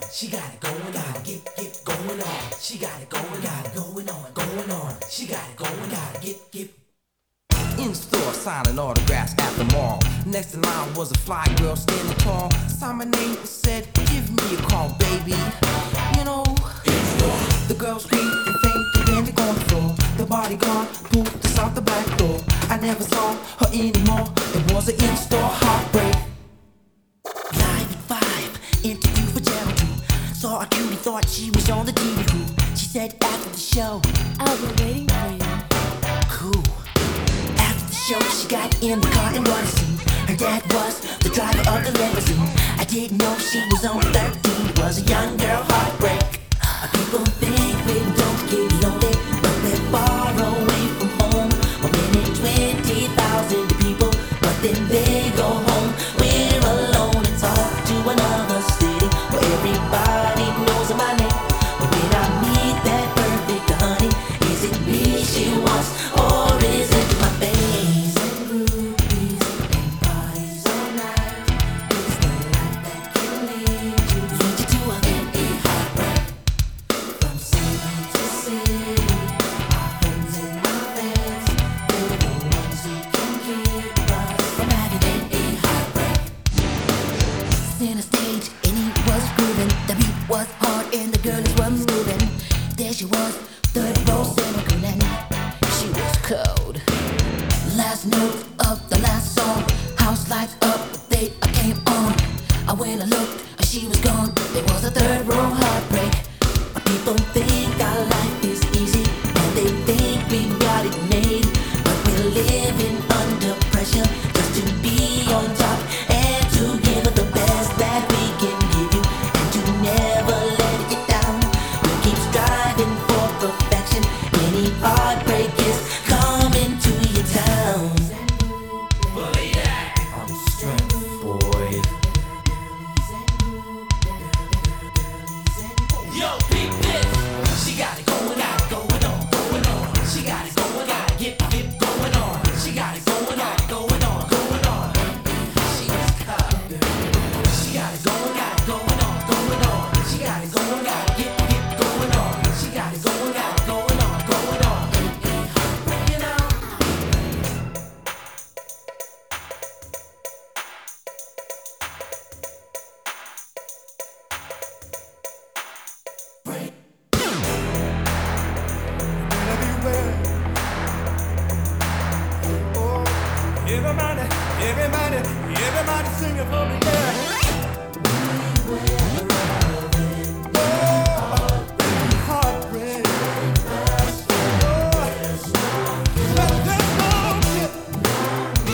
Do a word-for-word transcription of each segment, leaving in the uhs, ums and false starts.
She got it going on, get get going on. She got it going, got it going on, going on. She got it going, got it get get. In store, signing autographs at the mall. Next in line was a fly girl standing tall. Signed my name and said, give me a call, baby. You know, the girl screamed and fainted and landed on the floor. The bodyguard pulled us out the back door. I never saw her anymore. It was an in-store heartbreak. Live at five, interview for Channel two. Saw a cutie, thought she was on the T V crew. She said after the show, I'll be waiting for you. cool. After the show, she got in the car and wanted to see. Her dad was the driver of the limousine. I didn't know she was on thirteen. It was a young girl heartbreak. People think we don't get lonely, but we're far away from home. One minute, twenty thousand people, but then they go home. We're alone and talk to another city where everybody knows my name. But when I meet that perfect honey, is it me she wants, or is it my face? And groupies and parties all night. It's the life that can lead you, lead you to a N A heartbreak. From city to city, our friends and our fans, they're the ones who can keep us from having N A heartbreak. Center stage and he was grooving. The beat was hard and the girls were moving. There she was, third row center crooning. She was cold. Last note of the last song, house lights up, they came on. I went and looked, she was gone. There was a third row heartbreak. People think our life is easy, and they think we got it made. But we're living under pressure just to be on top and to give it the best that we can give you, and to never let it down. We keep striving for perfection. Any heartbreak is coming to your town. I'm strength, boy. Yo, peep this. She got it going, got it going on, going on. She got it going, got it get get going on. She got it going, got it going on, going on. She was covered. She got it going, got it going on, going on. She got it going, got it get get going on. She got it going, got it going on, going on. You know. Everybody, everybody, everybody singing for me, yeah. Oh, heartbreak. Oh, but there's no shit.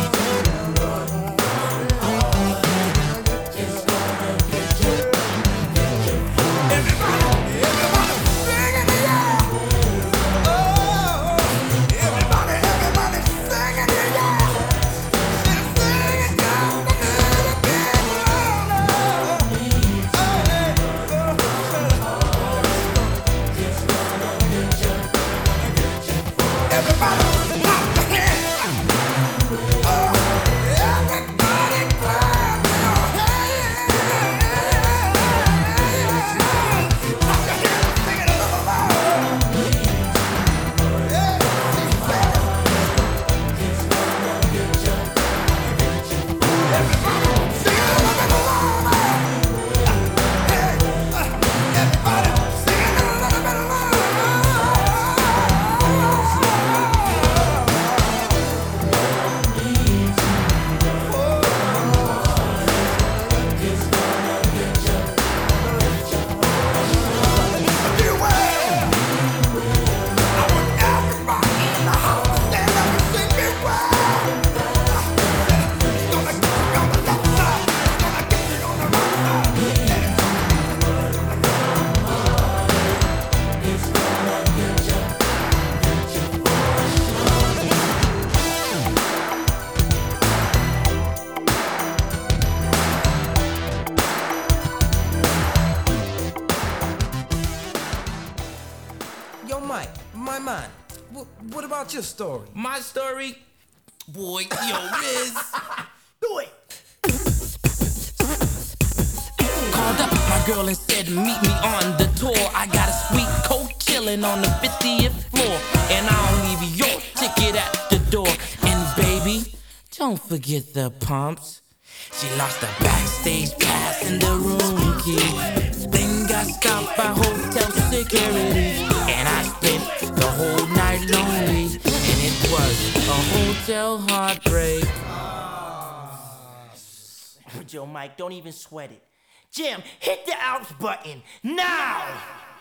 Everybody, everybody singing, yeah. Oh, everybody, everybody singing, yeah. Singing down the middle, everybody, clap your hands. Oh, everybody clap your hands. Clap your hands, sing it a little louder. Everybody, sing it a little bit louder. Hey, everybody, sing it a little bit louder. Beware. I want everybody in the house to stand up and sing beware. It's gonna get you on the left side. It's gonna get you on the right side. Yo, Mike, my man, what, what about your story? My story, boy, yo, Riz. Do it. Called up my girl and said meet me on the tour. I got a sweet coat chillin' on the fiftieth floor, and I'll leave your ticket at the door. And baby, don't forget the pumps. She lost her backstage pass and the room key. Then got stopped by hotel security, and I spent the whole night lonely, and it was a hotel heartbreak. Joe Mike, don't even sweat it. Jim, hit the outs button now!